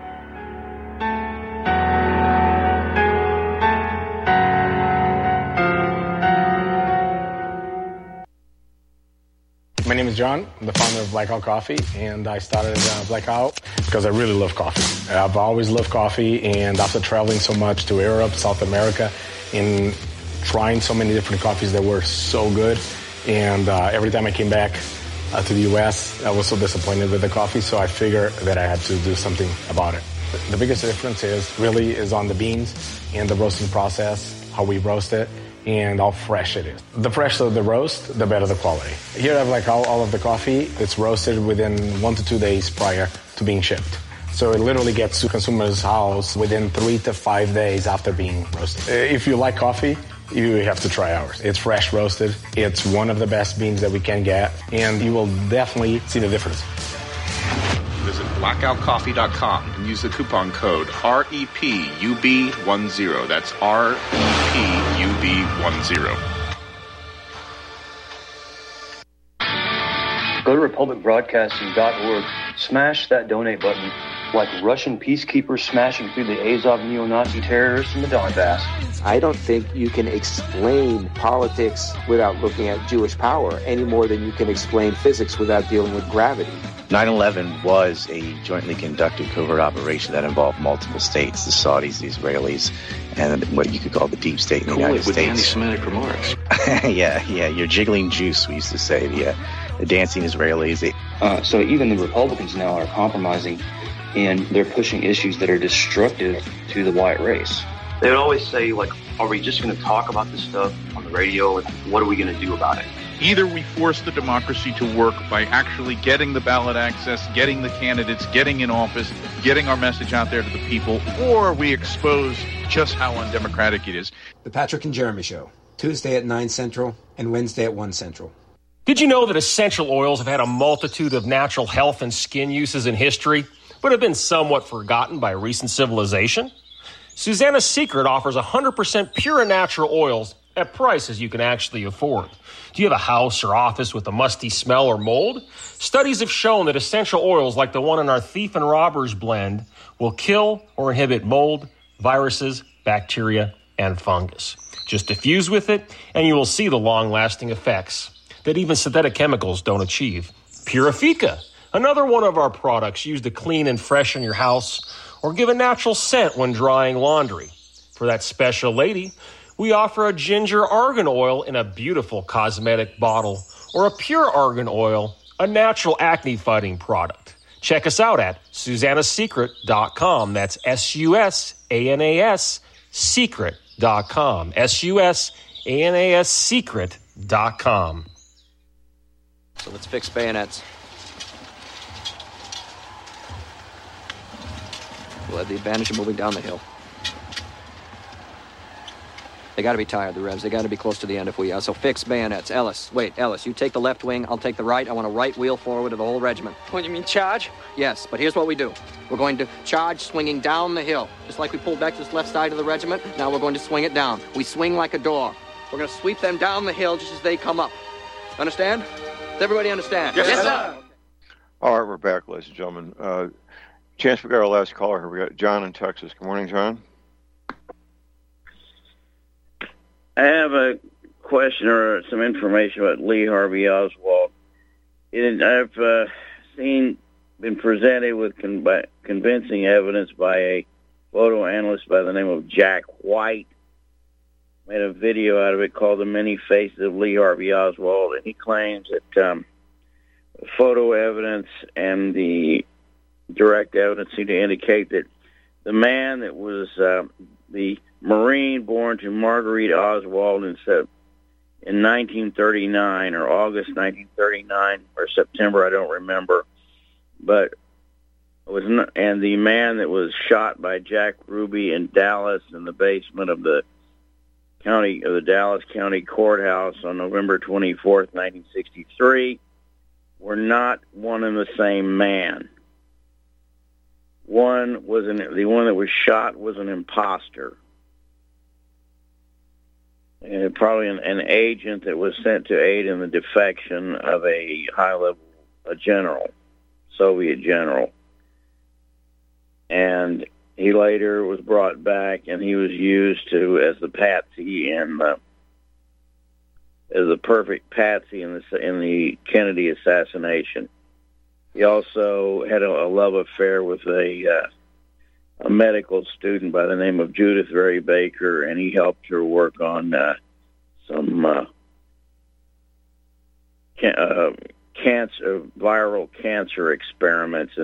My name is John. I'm the founder of Blackout Coffee, and I started Blackout because I really love coffee. I've always loved coffee, and after traveling so much to Europe, South America, and trying so many different coffees that were so good, and every time I came back to the U.S., I was so disappointed with the coffee, so I figured that I had to do something about it. The biggest difference is on the beans and the roasting process, how we roast it, and how fresh it is. The fresher the roast, the better the quality. Here I have all of the coffee. It's roasted within 1 to 2 days prior to being shipped. So it literally gets to consumer's house within 3 to 5 days after being roasted. If you like coffee, you have to try ours. It's fresh roasted. It's one of the best beans that we can get, and you will definitely see the difference. Visit blackoutcoffee.com and use the coupon code REPUB10. That's REPUB10. Go to republicbroadcasting.org, smash that donate button like Russian peacekeepers smashing through the Azov neo-Nazi terrorists in the Donbass. I don't think you can explain politics without looking at Jewish power any more than you can explain physics without dealing with gravity. 9/11 was a jointly conducted covert operation that involved multiple states, the Saudis, the Israelis, and what you could call the deep state in the United States. Anti-Semitic remarks. Yeah, you're jiggling juice, we used to say, the dancing Israelis. So even the Republicans now are compromising, and they're pushing issues that are destructive to the white race. They would always say, are we just going to talk about this stuff on the radio? What are we going to do about it? Either we force the democracy to work by actually getting the ballot access, getting the candidates, getting in office, getting our message out there to the people, or we expose just how undemocratic it is. The Patrick and Jeremy Show, Tuesday at 9 Central and Wednesday at 1 Central. Did you know that essential oils have had a multitude of natural health and skin uses in history, but have been somewhat forgotten by recent civilization? Susanna's Secret offers 100% pure and natural oils at prices you can actually afford. Do you have a house or office with a musty smell or mold? Studies have shown that essential oils like the one in our Thief and Robbers blend will kill or inhibit mold, viruses, bacteria, and fungus. Just diffuse with it, and you will see the long-lasting effects that even synthetic chemicals don't achieve. Purifica, another one of our products used to clean and freshen your house or give a natural scent when drying laundry. For that special lady, we offer a ginger argan oil in a beautiful cosmetic bottle, or a pure argan oil, a natural acne-fighting product. Check us out at SusannaSecret.com. That's SUSANAS Secret.com. SUSANAS Secret.com. So let's fix bayonets. We'll have the advantage of moving down the hill. They got to be tired, the Revs. They got to be close to the end if we are. So fix bayonets. Ellis, you take the left wing. I'll take the right. I want a right wheel forward of the whole regiment. What, you mean charge? Yes, but here's what we do. We're going to charge swinging down the hill. Just like we pulled back to this left side of the regiment, now we're going to swing it down. We swing like a door. We're going to sweep them down the hill just as they come up. Understand? Does everybody understand? Yes, sir. All right, we're back, ladies and gentlemen. Chance, we got our last caller here. We got John in Texas. Good morning, John. I have a question or some information about Lee Harvey Oswald. I've been presented with convincing evidence by a photo analyst by the name of Jack White. Made a video out of it called The Many Faces of Lee Harvey Oswald, and he claims that photo evidence and the direct evidence seem to indicate that the man that was the Marine born to Marguerite Oswald in 1939, or August 1939, or September, I don't remember, but and the man that was shot by Jack Ruby in Dallas in the basement of the Dallas County Courthouse on November 24th, 1963, were not one and the same man. The one that was shot was an imposter. And probably an agent that was sent to aid in the defection of a general, Soviet general. And he later was brought back, and he was used as the patsy and as the perfect patsy in the Kennedy assassination. He also had a love affair with a medical student by the name of Judith Ray Baker, and he helped her work on some viral cancer experiments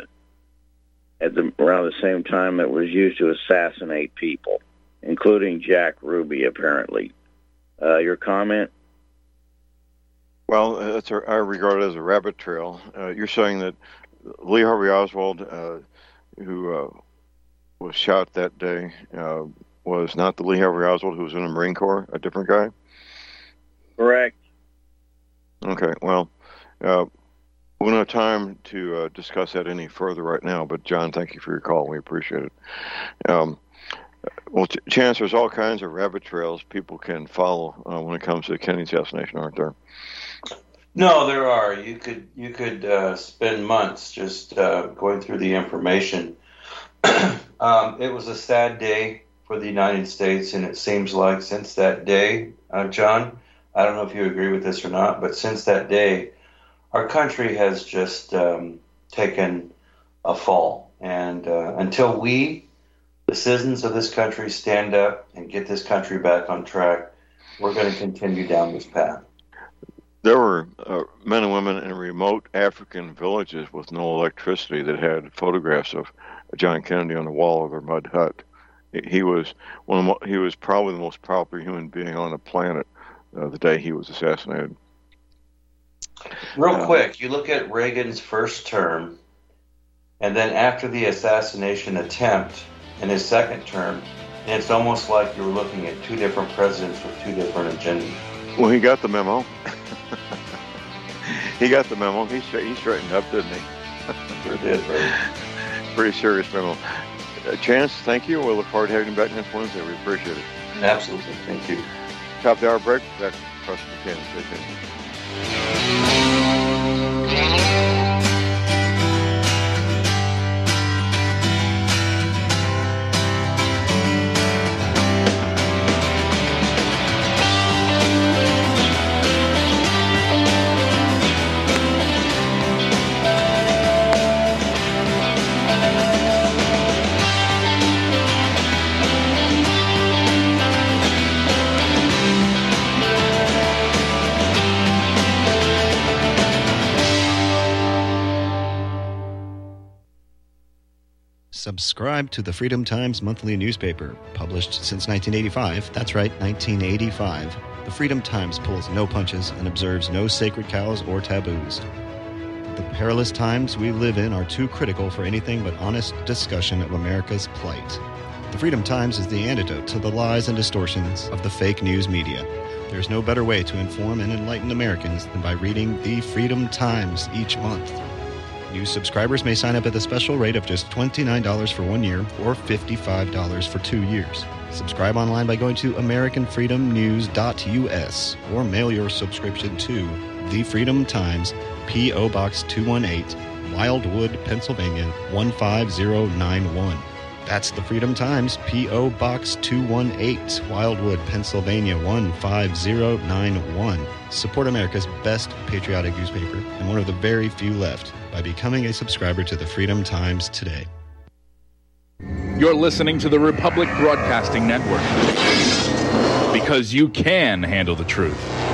around the same time that was used to assassinate people, including Jack Ruby, apparently. Your comment? Well, I regard it as a rabbit trail. You're saying that Lee Harvey Oswald, who was shot that day, was not the Lee Harvey Oswald who was in the Marine Corps, a different guy? Correct. Okay, well, we don't have time to discuss that any further right now, but John, thank you for your call. We appreciate it. Well, Chance, there's all kinds of rabbit trails people can follow when it comes to the Kennedy assassination, aren't there? No, there are. You could spend months just going through the information. It was a sad day for the United States, and it seems like since that day, John, I don't know if you agree with this or not, but since that day, our country has just taken a fall. And until we, the citizens of this country, stand up and get this country back on track, we're going to continue down this path. There were men and women in remote African villages with no electricity that had photographs of John Kennedy on the wall of their mud hut. He was probably the most popular human being on the planet the day he was assassinated. Real quick, you look at Reagan's first term, and then after the assassination attempt in his second term, and it's almost like you were looking at two different presidents with two different agendas. Well, he got the memo. He got the memo. He straightened up, didn't he? Sure did, right? Pretty serious memo. Chance, thank you. We'll look forward to having you back next Wednesday. We appreciate it. Absolutely. Thank you. Top of the hour break. Back to Preston Buchanan. Stay tuned. Subscribe to the Freedom Times monthly newspaper, published since 1985. That's right, 1985. The Freedom Times pulls no punches and observes no sacred cows or taboos. The perilous times we live in are too critical for anything but honest discussion of America's plight. The Freedom Times is the antidote to the lies and distortions of the fake news media. There's no better way to inform and enlighten Americans than by reading the Freedom Times each month. New subscribers may sign up at the special rate of just $29 for 1 year or $55 for 2 years. Subscribe online by going to AmericanFreedomNews.us or mail your subscription to The Freedom Times, P.O. Box 218, Wildwood, Pennsylvania 15091. That's the Freedom Times, P.O. Box 218, Wildwood, Pennsylvania 15091. Support America's best patriotic newspaper and one of the very few left by becoming a subscriber to the Freedom Times today. You're listening to the Republic Broadcasting Network, because you can handle the truth.